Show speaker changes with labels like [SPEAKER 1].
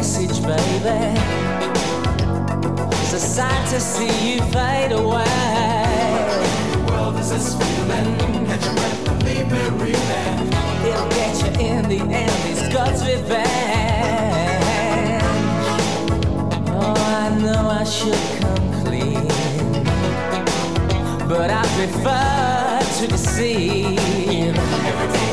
[SPEAKER 1] message, baby. It's a sight to see you fade away.
[SPEAKER 2] The world is this feeling. Catch your breath and leave me reeling.
[SPEAKER 1] It'll get you in the end, it's God's revenge. Oh, I know I should come clean, but I prefer to deceive.
[SPEAKER 2] Every day